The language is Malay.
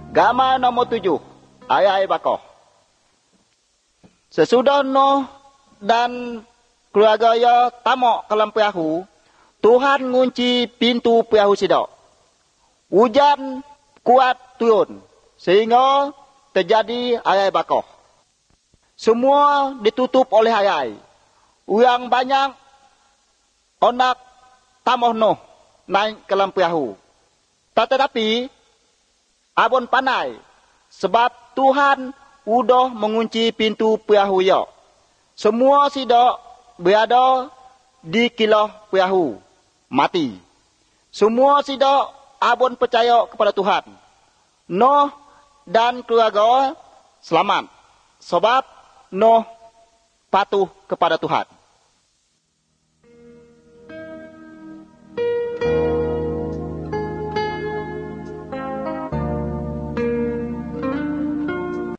Gambar nombor 7. Ayat Bakoh. Sesudah Nuh dan keluarganya tamak ke dalam perahu, Tuhan ngunci pintu perahu sidok. Hujan kuat turun, sehingga terjadi ayat Bakoh. Semua ditutup oleh ayat. Orang banyak onak tamak Nuh naik ke dalam perahu. Tetapi abon pandai sebab Tuhan udah mengunci pintu perahu ya. Semua sidok berada di kilah perahu mati. Semua sidok abon percaya kepada Tuhan. Nuh dan keluarga selamat sebab Nuh patuh kepada Tuhan.